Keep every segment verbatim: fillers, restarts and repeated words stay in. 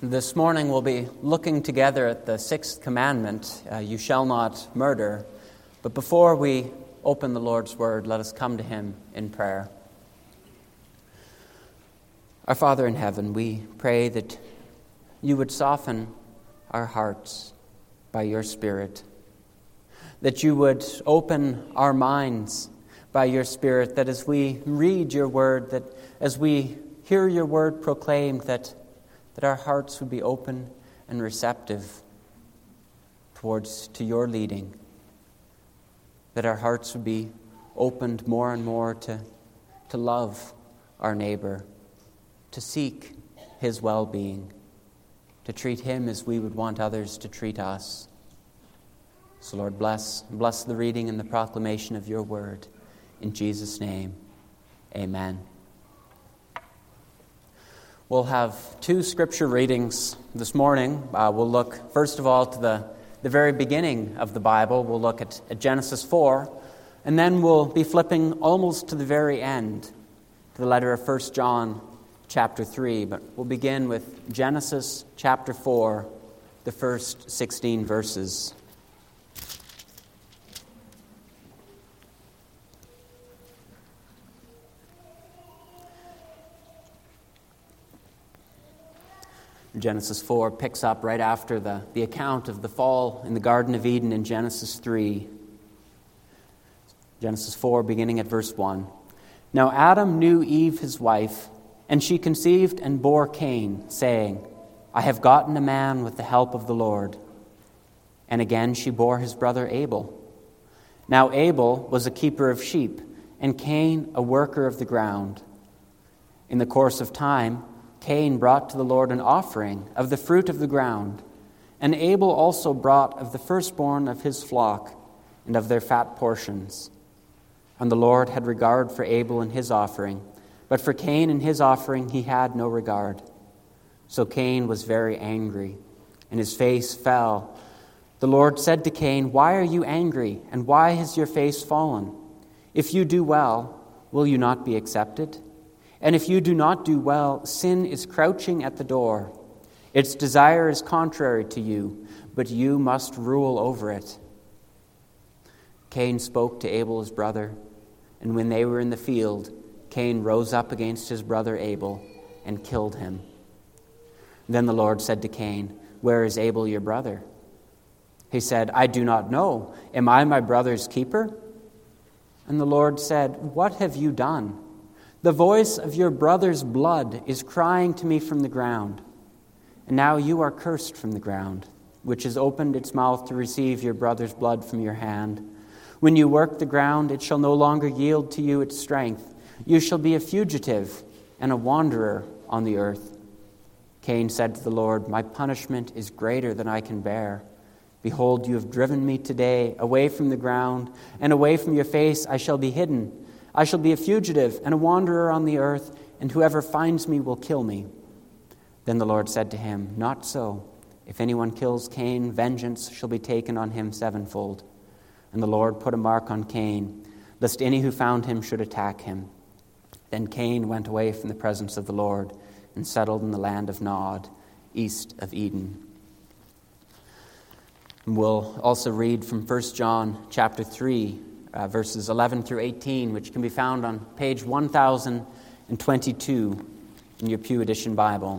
This morning we'll be looking together at the sixth commandment, uh, you shall not murder. But before we open the Lord's Word, let us come to Him in prayer. Our Father in heaven, we pray that you would soften our hearts by your Spirit, that you would open our minds by your Spirit, that as we read your Word, that as we hear your Word proclaimed, that that our hearts would be open and receptive towards to your leading, that our hearts would be opened more and more to, to love our neighbor, to seek his well-being, to treat him as we would want others to treat us. So Lord, bless, bless the reading and the proclamation of your word. In Jesus' name, amen. We'll have two scripture readings this morning. Uh, we'll look, first of all, to the, the very beginning of the Bible. We'll look at, at Genesis four, and then we'll be flipping almost to the very end, to the letter of First John chapter three. But we'll begin with Genesis chapter four, the first sixteen verses. Genesis four picks up right after the, the account of the fall in the Garden of Eden in Genesis three. Genesis four, beginning at verse one. Now Adam knew Eve his wife, and she conceived and bore Cain, saying, I have gotten a man with the help of the Lord. And again she bore his brother Abel. Now Abel was a keeper of sheep, and Cain a worker of the ground. In the course of time, Cain brought to the Lord an offering of the fruit of the ground, and Abel also brought of the firstborn of his flock and of their fat portions. And the Lord had regard for Abel and his offering, but for Cain and his offering he had no regard. So Cain was very angry, and his face fell. The Lord said to Cain, Why are you angry, and why has your face fallen? If you do well, will you not be accepted? And if you do not do well, sin is crouching at the door. Its desire is contrary to you, but you must rule over it. Cain spoke to Abel his brother, and when they were in the field, Cain rose up against his brother Abel and killed him. Then the Lord said to Cain, Where is Abel your brother? He said, I do not know. Am I my brother's keeper? And the Lord said, What have you done? The voice of your brother's blood is crying to me from the ground. And now you are cursed from the ground, which has opened its mouth to receive your brother's blood from your hand. When you work the ground, it shall no longer yield to you its strength. You shall be a fugitive and a wanderer on the earth. Cain said to the Lord, My punishment is greater than I can bear. Behold, you have driven me today away from the ground, and away from your face I shall be hidden. I shall be a fugitive and a wanderer on the earth, and whoever finds me will kill me. Then the Lord said to him, Not so. If anyone kills Cain, vengeance shall be taken on him sevenfold. And the Lord put a mark on Cain, lest any who found him should attack him. Then Cain went away from the presence of the Lord and settled in the land of Nod, east of Eden. And we'll also read from First John chapter three, Uh, verses eleven through eighteen, which can be found on page one thousand twenty-two in your Pew Edition Bible.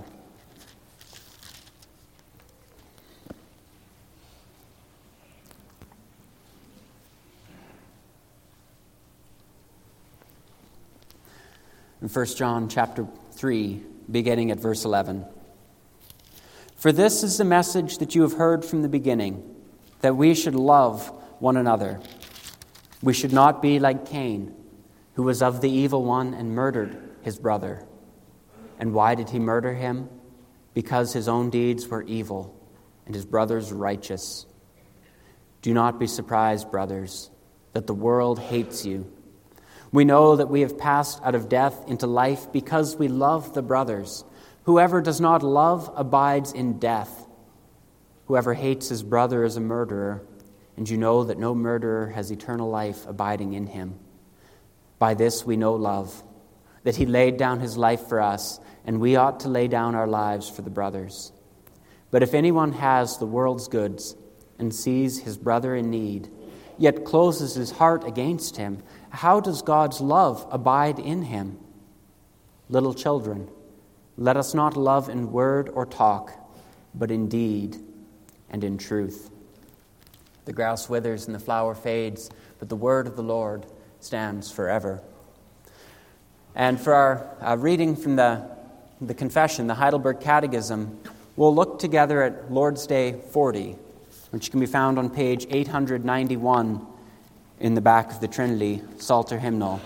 In First John chapter three, beginning at verse eleven. For this is the message that you have heard from the beginning, that we should love one another. We should not be like Cain, who was of the evil one and murdered his brother. And why did he murder him? Because his own deeds were evil and his brother's righteous. Do not be surprised, brothers, that the world hates you. We know that we have passed out of death into life because we love the brothers. Whoever does not love abides in death. Whoever hates his brother is a murderer, and you know that no murderer has eternal life abiding in him. By this we know love, that he laid down his life for us, and we ought to lay down our lives for the brothers. But if anyone has the world's goods and sees his brother in need, yet closes his heart against him, how does God's love abide in him? Little children, let us not love in word or talk, but in deed and in truth. The grass withers and the flower fades, but the word of the Lord stands forever. And for our uh, reading from the, the Confession, the Heidelberg Catechism, we'll look together at Lord's Day forty, which can be found on page eight hundred ninety-one in the back of the Trinity Psalter hymnal.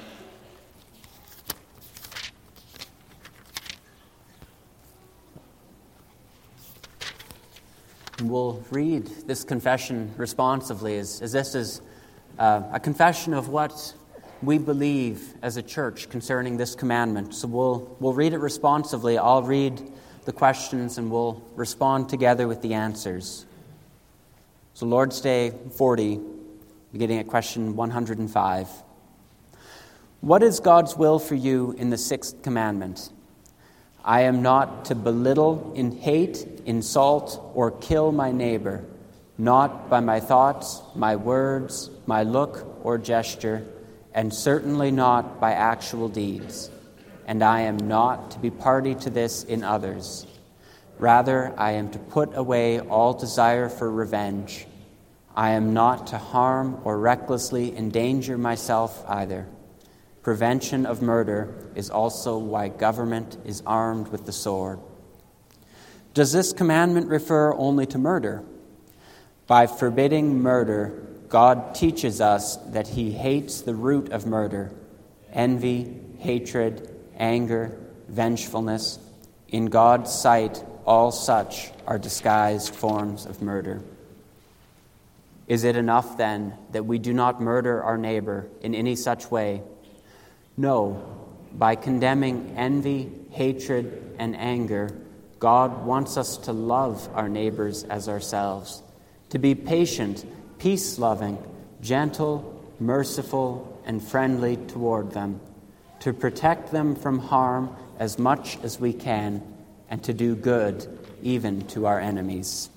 And we'll read this confession responsively, as, as this is uh, a confession of what we believe as a church concerning this commandment. So we'll we'll read it responsively. I'll read the questions and we'll respond together with the answers. So Lord's Day forty, beginning at question one hundred five. What is God's will for you in the sixth commandment? I am not to belittle, in hate, insult, or kill my neighbor, not by my thoughts, my words, my look or gesture, and certainly not by actual deeds. And I am not to be party to this in others. Rather, I am to put away all desire for revenge. I am not to harm or recklessly endanger myself either. Prevention of murder is also why government is armed with the sword. Does this commandment refer only to murder? By forbidding murder, God teaches us that he hates the root of murder, envy, hatred, anger, vengefulness. In God's sight, all such are disguised forms of murder. Is it enough, then, that we do not murder our neighbor in any such way? No. By condemning envy, hatred, and anger, God wants us to love our neighbors as ourselves, to be patient, peace-loving, gentle, merciful, and friendly toward them, to protect them from harm as much as we can, and to do good even to our enemies.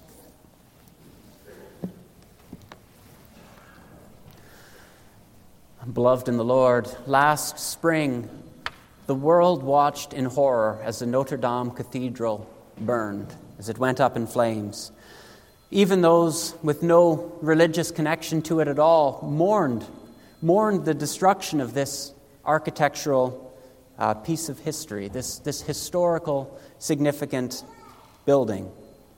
Beloved in the Lord, last spring, the world watched in horror as the Notre Dame Cathedral burned, as it went up in flames. Even those with no religious connection to it at all mourned, mourned the destruction of this architectural uh, piece of history, this, this historical, significant building.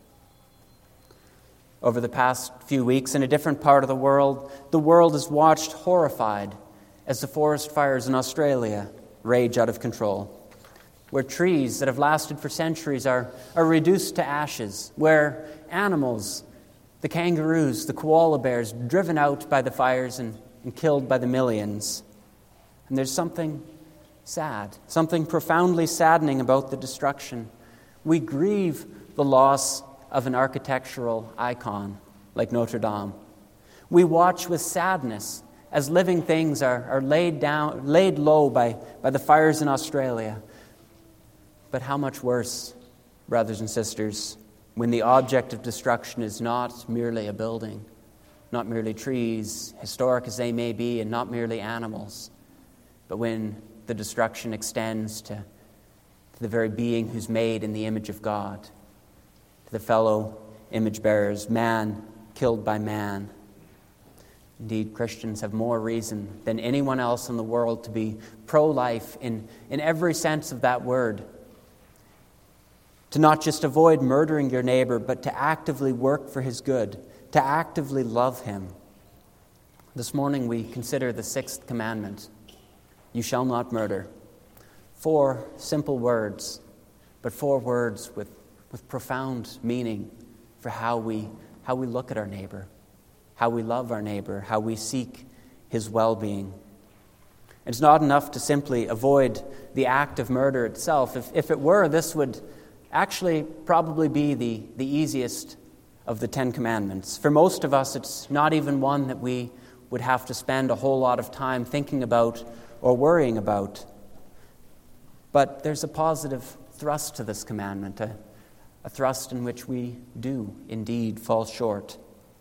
Over the past few weeks, in a different part of the world, the world has watched horrified as the forest fires in Australia rage out of control, where trees that have lasted for centuries are, are reduced to ashes, where animals, the kangaroos, the koala bears, driven out by the fires and, and killed by the millions. And there's something sad, something profoundly saddening about the destruction. We grieve the loss of an architectural icon like Notre Dame. We watch with sadness as living things are, are laid down, laid low by, by the fires in Australia. But how much worse, brothers and sisters, when the object of destruction is not merely a building, not merely trees, historic as they may be, and not merely animals, but when the destruction extends to, to the very being who's made in the image of God, the fellow image bearers, man killed by man. Indeed, Christians have more reason than anyone else in the world to be pro-life in, in every sense of that word. To not just avoid murdering your neighbor, but to actively work for his good, to actively love him. This morning we consider the sixth commandment. You shall not murder. Four simple words, but four words with with profound meaning for how we how we look at our neighbor, how we love our neighbor, how we seek his well-being. It's not enough to simply avoid the act of murder itself. If, if it were, this would actually probably be the, the easiest of the Ten Commandments. For most of us, it's not even one that we would have to spend a whole lot of time thinking about or worrying about. But there's a positive thrust to this commandment, a a thrust in which we do indeed fall short.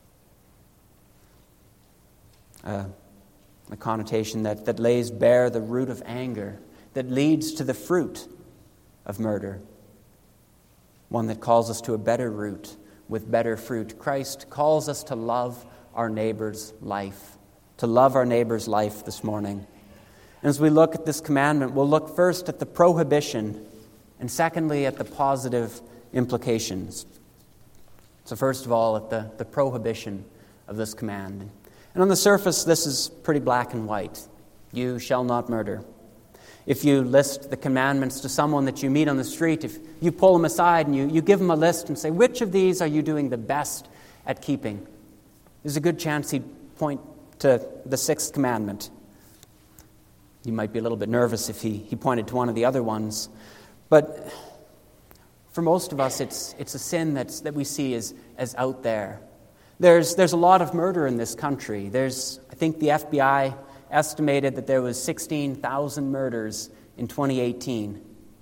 Uh, a connotation that, that lays bare the root of anger, that leads to the fruit of murder. One that calls us to a better root with better fruit. Christ calls us to love our neighbor's life, to love our neighbor's life this morning. And as we look at this commandment, we'll look first at the prohibition and secondly at the positive implications. So first of all, at the, the prohibition of this command. And on the surface, this is pretty black and white. You shall not murder. If you list the commandments to someone that you meet on the street, if you pull them aside and you, you give them a list and say, which of these are you doing the best at keeping? There's a good chance he'd point to the sixth commandment. You might be a little bit nervous if he, he pointed to one of the other ones. But for most of us, it's it's a sin that's, that we see as, as out there. There's, there's a lot of murder in this country. There's, I think the F B I estimated that there was sixteen thousand murders in twenty eighteen.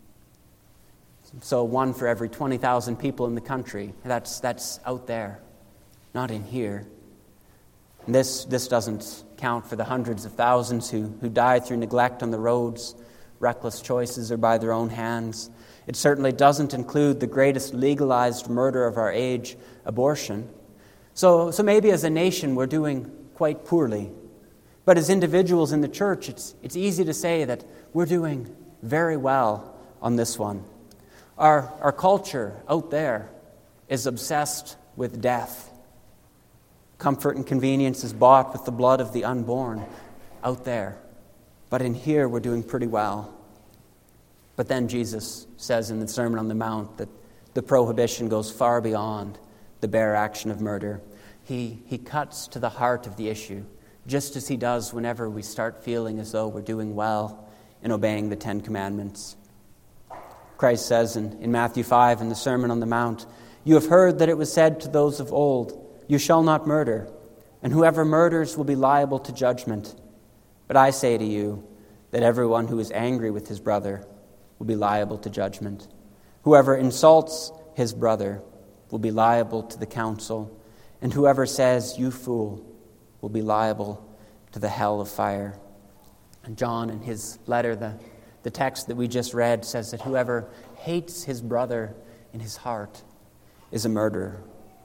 So one for every twenty thousand people in the country. That's, that's out there, not in here. And this, this doesn't count for the hundreds of thousands who, who die through neglect on the roads, reckless choices or by their own hands. It certainly doesn't include the greatest legalized murder of our age, abortion. So, so maybe as a nation we're doing quite poorly. But as individuals in the church, it's, it's easy to say that we're doing very well on this one. Our, our culture out there is obsessed with death. Comfort and convenience is bought with the blood of the unborn out there. But in here, we're doing pretty well. But then Jesus says in the Sermon on the Mount that the prohibition goes far beyond the bare action of murder. He, he cuts to the heart of the issue, just as he does whenever we start feeling as though we're doing well in obeying the Ten Commandments. Christ says in, in Matthew five in the Sermon on the Mount, "You have heard that it was said to those of old, 'You shall not murder, and whoever murders will be liable to judgment.' But I say to you that everyone who is angry with his brother will be liable to judgment. Whoever insults his brother will be liable to the council, and whoever says, 'You fool,' will be liable to the hell of fire." And John, in his letter, the, the text that we just read, says that whoever hates his brother in his heart is a murderer.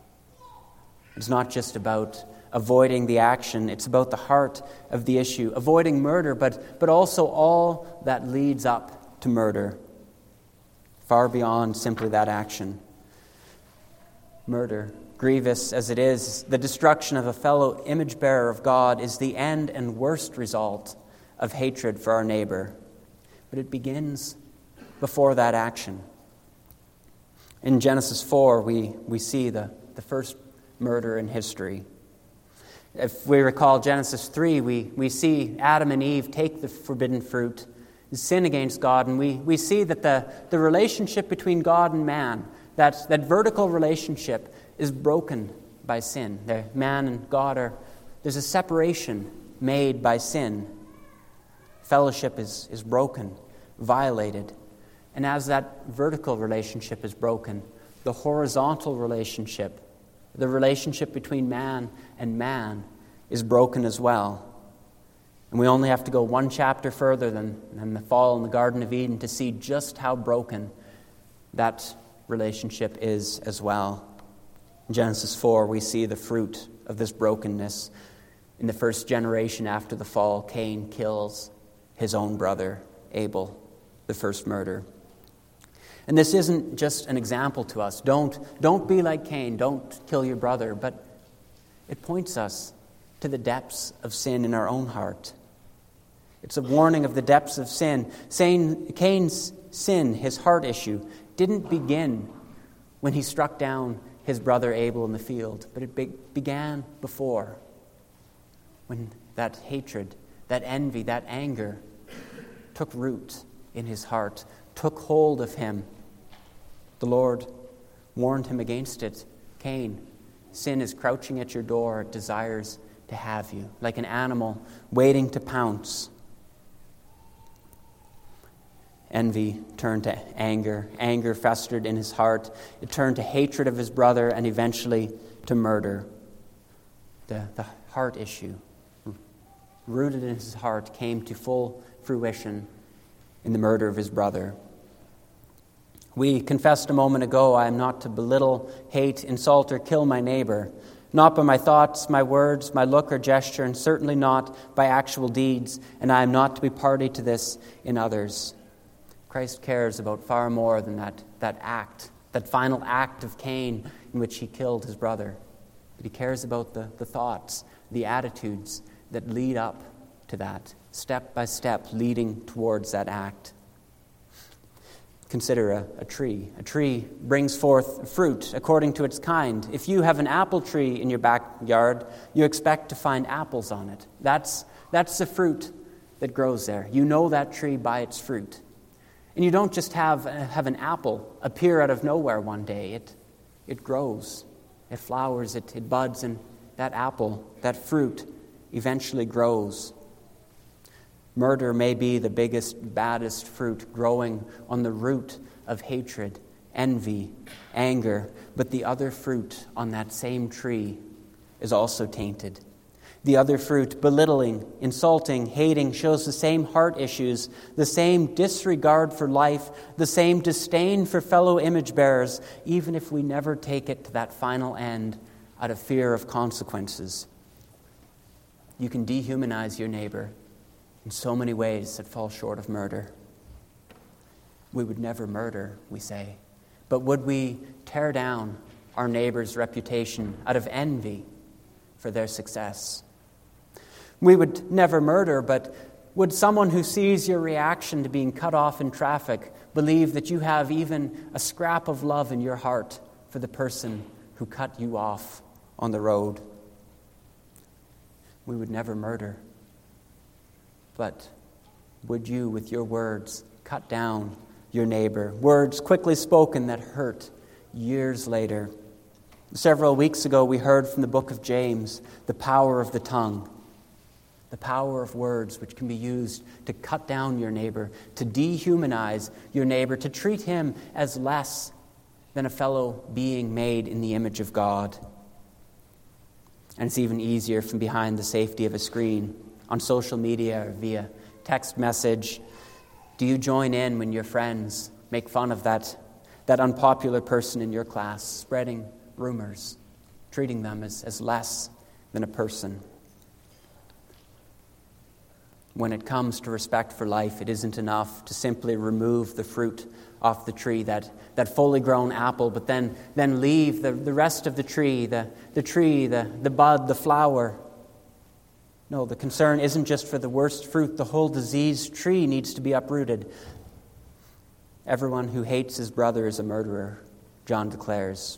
It's not just about avoiding the action, it's about the heart of the issue, avoiding murder, but, but also all that leads up to murder, far beyond simply that action. Murder, grievous as it is, the destruction of a fellow image-bearer of God is the end and worst result of hatred for our neighbor. But it begins before that action. In Genesis four, we, we see the, the first murder in history. If we recall Genesis three, we, we see Adam and Eve take the forbidden fruit, sin against God, and we, we see that the, the relationship between God and man, that, that vertical relationship, is broken by sin. The man and God are, there's a separation made by sin. Fellowship is, is broken, violated. And as that vertical relationship is broken, the horizontal relationship, the relationship between man and man, is broken as well. And we only have to go one chapter further than, than the fall in the Garden of Eden to see just how broken that relationship is as well. In Genesis four, we see the fruit of this brokenness. In the first generation after the fall, Cain kills his own brother, Abel, the first murder. And this isn't just an example to us. Don't, don't be like Cain. Don't kill your brother. But it points us to the depths of sin in our own heart. It's a warning of the depths of sin. Saying Cain's sin, his heart issue, didn't begin when he struck down his brother Abel in the field, but it be- began before, when that hatred, that envy, that anger took root in his heart, took hold of him. The Lord warned him against it. Cain, sin is crouching at your door. It desires to have you, like an animal waiting to pounce. Envy turned to anger. Anger festered in his heart. It turned to hatred of his brother and eventually to murder. The, the heart issue, rooted in his heart, came to full fruition in the murder of his brother. We confessed a moment ago, I am not to belittle, hate, insult, or kill my neighbor, not by my thoughts, my words, my look or gesture, and certainly not by actual deeds, and I am not to be party to this in others. Christ cares about far more than that, that act, that final act of Cain in which he killed his brother. But he cares about the, the thoughts, the attitudes that lead up to that, step by step leading towards that act. Consider a, a tree. A tree brings forth fruit according to its kind. If you have an apple tree in your backyard, you expect to find apples on it. That's, that's the fruit that grows there. You know that tree by its fruit. And you don't just have, have an apple appear out of nowhere one day. It, it grows, it flowers, it, it buds, and that apple, that fruit, eventually grows. Murder may be the biggest, baddest fruit growing on the root of hatred, envy, anger, but the other fruit on that same tree is also tainted. The other fruit, belittling, insulting, hating, shows the same heart issues, the same disregard for life, the same disdain for fellow image bearers, even if we never take it to that final end out of fear of consequences. You can dehumanize your neighbor in so many ways that fall short of murder. We would never murder, we say, but would we tear down our neighbor's reputation out of envy for their success? We would never murder, but would someone who sees your reaction to being cut off in traffic believe that you have even a scrap of love in your heart for the person who cut you off on the road? We would never murder, but would you, with your words, cut down your neighbor? Words quickly spoken that hurt years later. Several weeks ago, we heard from the book of James, the power of the tongue. The power of words which can be used to cut down your neighbor, to dehumanize your neighbor, to treat him as less than a fellow being made in the image of God. And it's even easier from behind the safety of a screen, on social media or via text message. Do you join in when your friends make fun of that, that unpopular person in your class, spreading rumors, treating them as, as less than a person? When it comes to respect for life, it isn't enough to simply remove the fruit off the tree, that, that fully grown apple, but then, then leave the, the rest of the tree, the, the tree, the, the bud, the flower. No, the concern isn't just for the worst fruit. The whole diseased tree needs to be uprooted. Everyone who hates his brother is a murderer, John declares.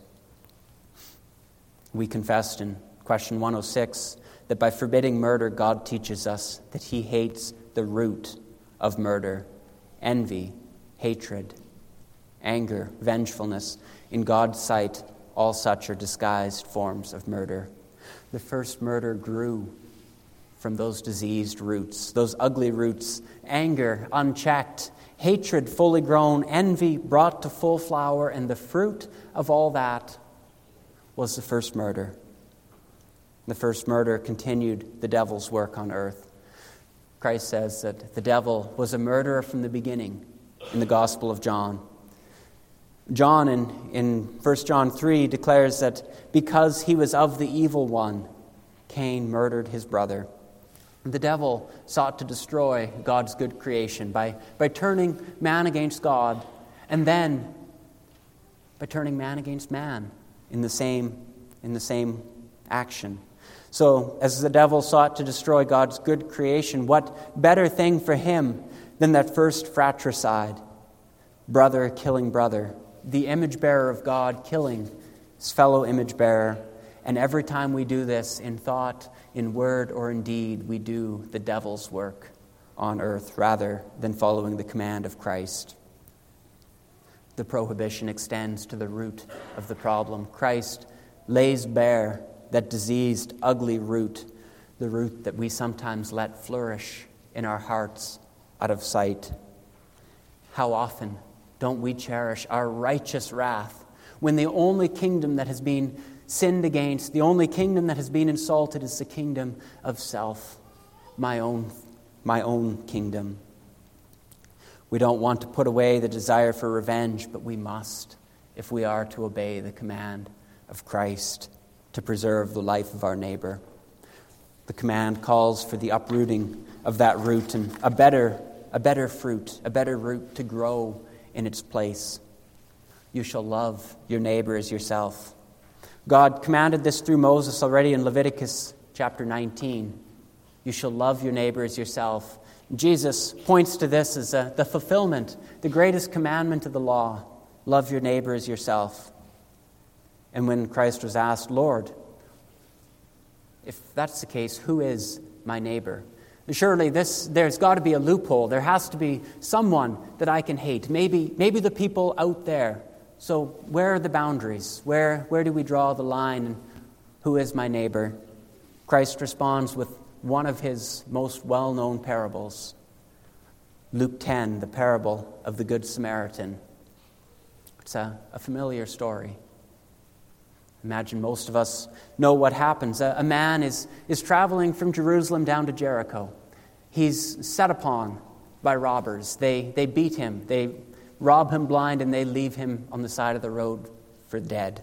We confessed in question one oh six that by forbidding murder, God teaches us that he hates the root of murder, envy, hatred, anger, vengefulness. In God's sight, all such are disguised forms of murder. The first murder grew from those diseased roots, those ugly roots, anger unchecked, hatred fully grown, envy brought to full flower, and the fruit of all that was the first murder. The first murder continued the devil's work on earth. Christ says that the devil was a murderer from the beginning in the Gospel of John. John in, in First John three declares that because he was of the evil one, Cain murdered his brother. The devil sought to destroy God's good creation by, by turning man against God, and then by turning man against man in the same, in the same action. So, as the devil sought to destroy God's good creation, what better thing for him than that first fratricide? Brother killing brother, the image bearer of God killing his fellow image bearer. And every time we do this in thought, in word, or in deed, we do the devil's work on earth rather than following the command of Christ. The prohibition extends to the root of the problem. Christ lays bare that diseased, ugly root, the root that we sometimes let flourish in our hearts out of sight. how often don't we cherish our righteous wrath when the only kingdom that has been sinned against, the only kingdom that has been insulted is the kingdom of self, my own, my own kingdom. We don't want to put away the desire for revenge, but we must if we are to obey the command of Christ to preserve the life of our neighbor. The command calls for the uprooting of that root and a better, a better fruit, a better root to grow in its place. You shall love your neighbor as yourself. God commanded this through Moses already in Leviticus chapter nineteen. You shall love your neighbor as yourself. Jesus points to this as a, the fulfillment, the greatest commandment of the law. Love your neighbor as yourself. And when Christ was asked, Lord, if that's the case, who is my neighbor? Surely this, there's got to be a loophole. There has to be someone that I can hate. Maybe, maybe the people out there. So where are the boundaries? Where, where do we draw the line? And who is my neighbor? Christ responds with one of his most well-known parables. Luke ten, the parable of the Good Samaritan. It's a, a familiar story. Imagine most of us know what happens. A, a man is, is traveling from Jerusalem down to Jericho. He's set upon by robbers. They, they beat him. They rob him blind, and they leave him on the side of the road for dead.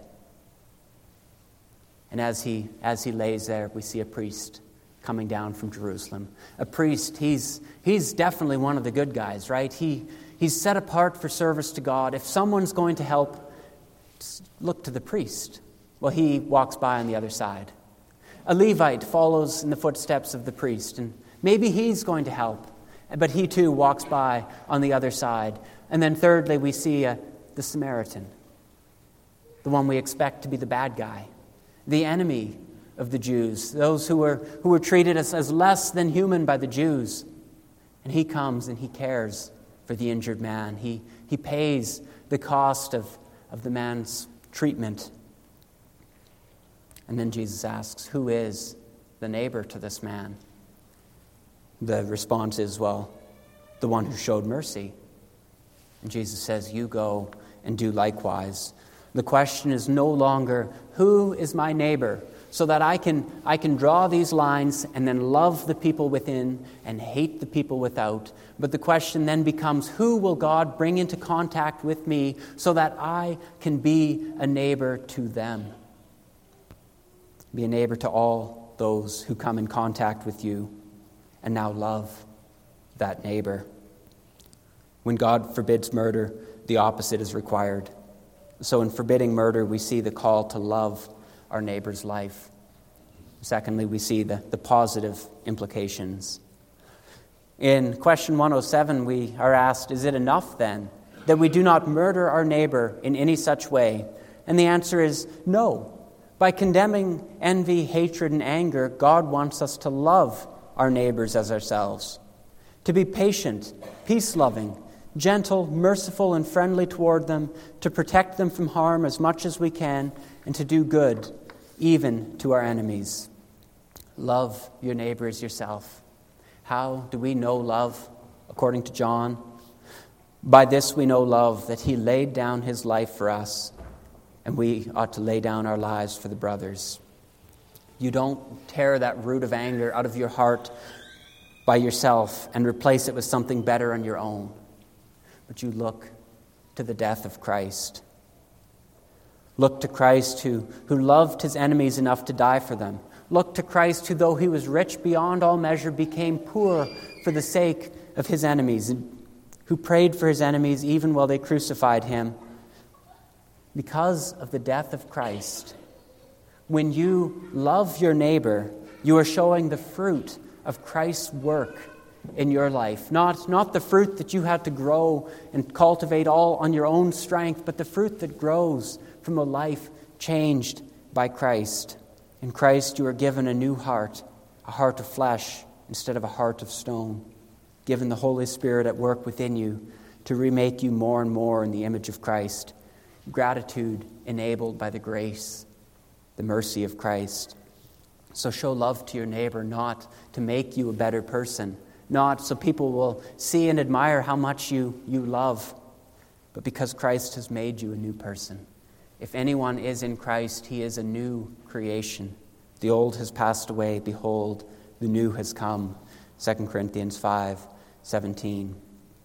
And as he, as he lays there, we see a priest coming down from Jerusalem. A priest, he's, he's definitely one of the good guys, right? He, he's set apart for service to God. If someone's going to help, look to the priest. Well, he walks by on the other side. A Levite follows in the footsteps of the priest, and maybe he's going to help, but he too walks by on the other side. And then thirdly, we see uh, the Samaritan, the one we expect to be the bad guy, the enemy of the Jews, those who were, who were treated as, as less than human by the Jews. And he comes and he cares for the injured man. He, he pays the cost of, of the man's treatment. And then Jesus asks, who is the neighbor to this man? The response is, well, the one who showed mercy. And Jesus says, you go and do likewise. The question is no longer, who is my neighbor? So that I can, I can draw these lines and then love the people within and hate the people without. But the question then becomes, who will God bring into contact with me so that I can be a neighbor to them? Be a neighbor to all those who come in contact with you, and now love that neighbor. When God forbids murder, the opposite is required. So in forbidding murder, we see the call to love our neighbor's life. Secondly, we see the, the positive implications. In question one oh seven, we are asked, is it enough then that we do not murder our neighbor in any such way? And the answer is no. By condemning envy, hatred, and anger, God wants us to love our neighbors as ourselves, to be patient, peace-loving, gentle, merciful, and friendly toward them, to protect them from harm as much as we can, and to do good, even to our enemies. Love your neighbor as yourself. How do we know love? According to John, by this we know love, that he laid down his life for us, and we ought to lay down our lives for the brothers. You don't tear that root of anger out of your heart by yourself and replace it with something better on your own. But you look to the death of Christ. Look to Christ who, who loved his enemies enough to die for them. Look to Christ who, though he was rich beyond all measure, became poor for the sake of his enemies, who prayed for his enemies even while they crucified him. Because of the death of Christ, when you love your neighbor, you are showing the fruit of Christ's work in your life. Not, not the fruit that you had to grow and cultivate all on your own strength, but the fruit that grows from a life changed by Christ. In Christ you are given a new heart, a heart of flesh instead of a heart of stone, given the Holy Spirit at work within you to remake you more and more in the image of Christ. Gratitude enabled by the grace, the mercy of Christ. So show love to your neighbor, not to make you a better person, not so people will see and admire how much you, you love, but because Christ has made you a new person. If anyone is in Christ, he is a new creation. The old has passed away. Behold, the new has come. Second Corinthians five seventeen.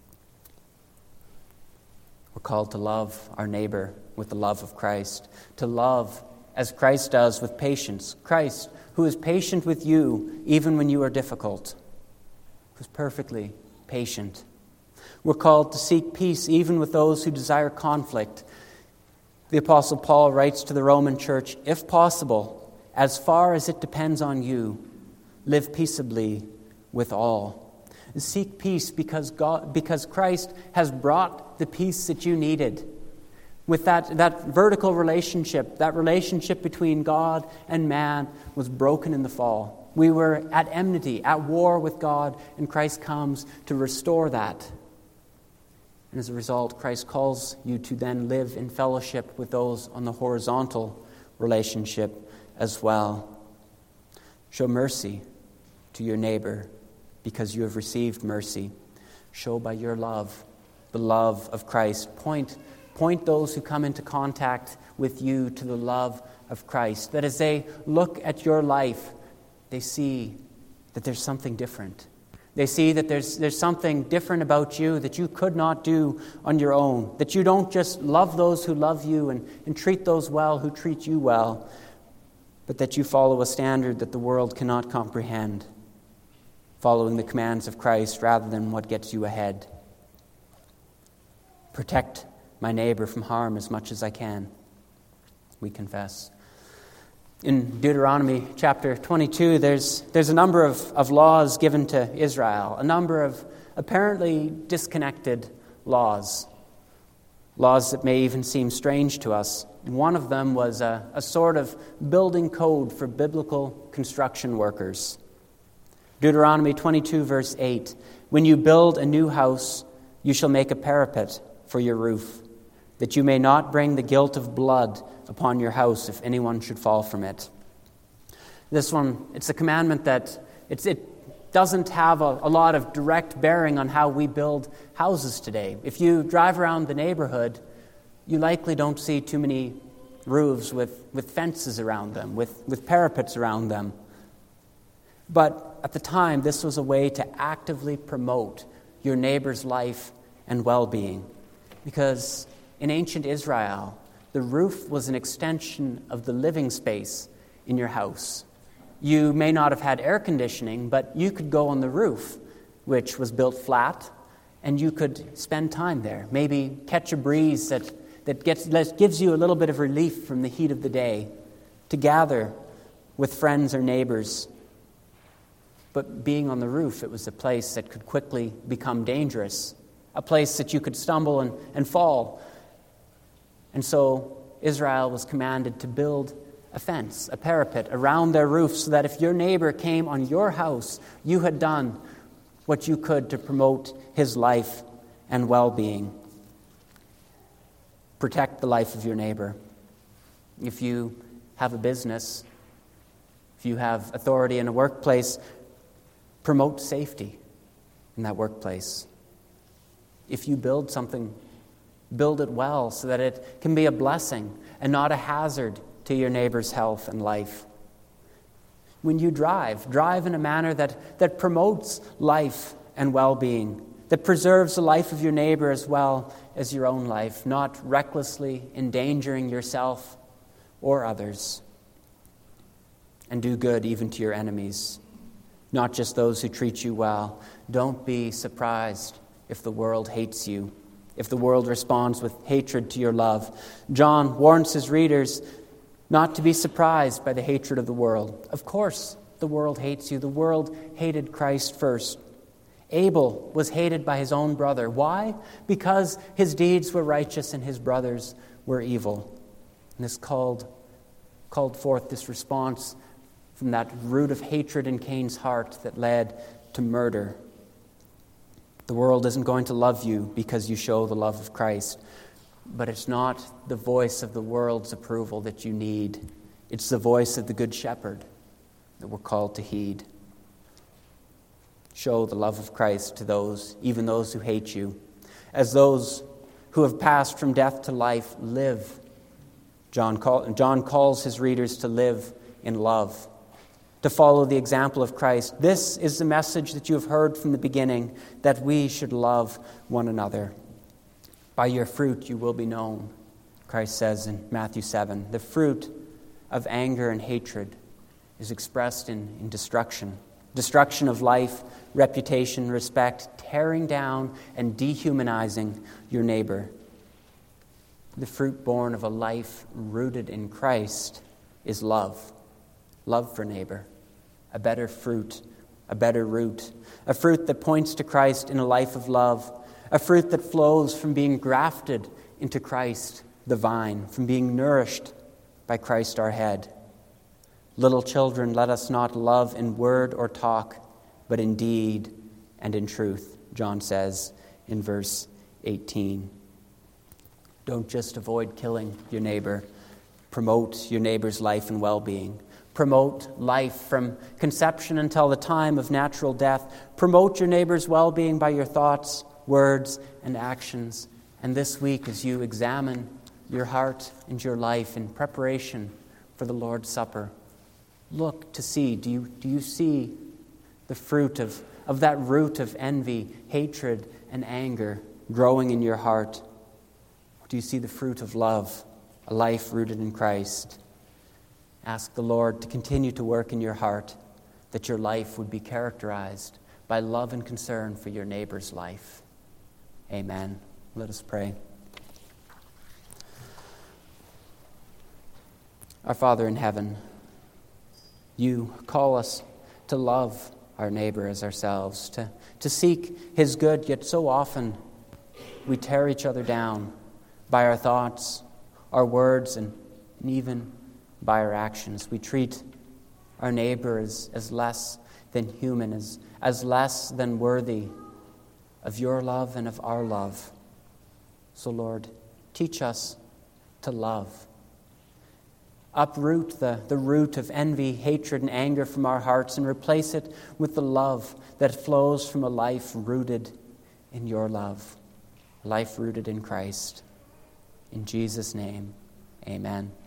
We're called to love our neighbor with the love of Christ, to love as Christ does with patience. Christ, who is patient with you even when you are difficult, who's perfectly patient. We're called to seek peace even with those who desire conflict. The Apostle Paul writes to the Roman church, if possible, as far as it depends on you, live peaceably with all. Seek peace because God, because Christ has brought the peace that you needed. With that, that vertical relationship, that relationship between God and man was broken in the fall. We were at enmity, at war with God, and Christ comes to restore that. And as a result, Christ calls you to then live in fellowship with those on the horizontal relationship as well. Show mercy to your neighbor because you have received mercy. Show by your love the love of Christ. Point, point those who come into contact with you to the love of Christ. That as they look at your life, they see that there's something different. They see that there's, there's something different about you that you could not do on your own. That you don't just love those who love you and, and treat those well who treat you well, but that you follow a standard that the world cannot comprehend, following the commands of Christ rather than what gets you ahead. Protect my neighbor from harm as much as I can, we confess. In Deuteronomy chapter twenty-two, there's, there's a number of, of laws given to Israel, a number of apparently disconnected laws, laws that may even seem strange to us. One of them was a, a sort of building code for biblical construction workers. Deuteronomy twenty-two, verse eight, when you build a new house, you shall make a parapet for your roof, that you may not bring the guilt of blood upon your house if anyone should fall from it. This one, it's a commandment that it's, it doesn't have a, a lot of direct bearing on how we build houses today. If you drive around the neighborhood, you likely don't see too many roofs with, with fences around them, with, with parapets around them. But at the time, this was a way to actively promote your neighbor's life and well-being. Because in ancient Israel, the roof was an extension of the living space in your house. You may not have had air conditioning, but you could go on the roof, which was built flat, and you could spend time there. Maybe catch a breeze that, that, gets, that gives you a little bit of relief from the heat of the day, to gather with friends or neighbors. But being on the roof, it was a place that could quickly become dangerous, a place that you could stumble and, and fall. And so Israel was commanded to build a fence, a parapet around their roof so that if your neighbor came on your house, you had done what you could to promote his life and well-being. Protect the life of your neighbor. If you have a business, if you have authority in a workplace, promote safety in that workplace. If you build something, build it well so that it can be a blessing and not a hazard to your neighbor's health and life. When you drive, drive in a manner that, that promotes life and well-being, that preserves the life of your neighbor as well as your own life, not recklessly endangering yourself or others. And do good even to your enemies, not just those who treat you well. Don't be surprised if the world hates you, if the world responds with hatred to your love. John warns his readers not to be surprised by the hatred of the world. Of course, the world hates you. The world hated Christ first. Abel was hated by his own brother. Why? Because his deeds were righteous and his brothers were evil. And this called, called forth this response from that root of hatred in Cain's heart that led to murder. The world isn't going to love you because you show the love of Christ, but it's not the voice of the world's approval that you need. It's the voice of the Good Shepherd that we're called to heed. show the love of Christ to those, even those who hate you. As those who have passed from death to life live. John, call, John calls his readers to live in love, to follow the example of Christ. This is the message that you have heard from the beginning, that we should love one another. By your fruit you will be known, Christ says in Matthew seven. The fruit of anger and hatred is expressed in, in destruction. Destruction of life, reputation, respect, tearing down and dehumanizing your neighbor. The fruit born of a life rooted in Christ is love. Love for neighbor. A better fruit, a better root. A fruit that points to Christ in a life of love. A fruit that flows from being grafted into Christ, the vine, from being nourished by Christ our head. Little children, let us not love in word or talk, but in deed and in truth, John says in verse eighteen. Don't just avoid killing your neighbor. Promote your neighbor's life and well-being. Promote life from conception until the time of natural death. Promote your neighbor's well-being by your thoughts, words, and actions. And this week, as you examine your heart and your life in preparation for the Lord's Supper, look to see, do you, do you see the fruit of, of that root of envy, hatred, and anger growing in your heart? Or do you see the fruit of love, a life rooted in Christ? Ask the Lord to continue to work in your heart, that your life would be characterized by love and concern for your neighbor's life. Amen. Let us pray. Our Father in heaven, you call us to love our neighbor as ourselves, to, to seek his good, yet so often we tear each other down by our thoughts, our words, and, and even by our actions. We treat our neighbor as, as less than human, as, as less than worthy of your love and of our love. So, Lord, teach us to love. Uproot the, the root of envy, hatred, and anger from our hearts and replace it with the love that flows from a life rooted in your love, a life rooted in Christ. In Jesus' name, amen.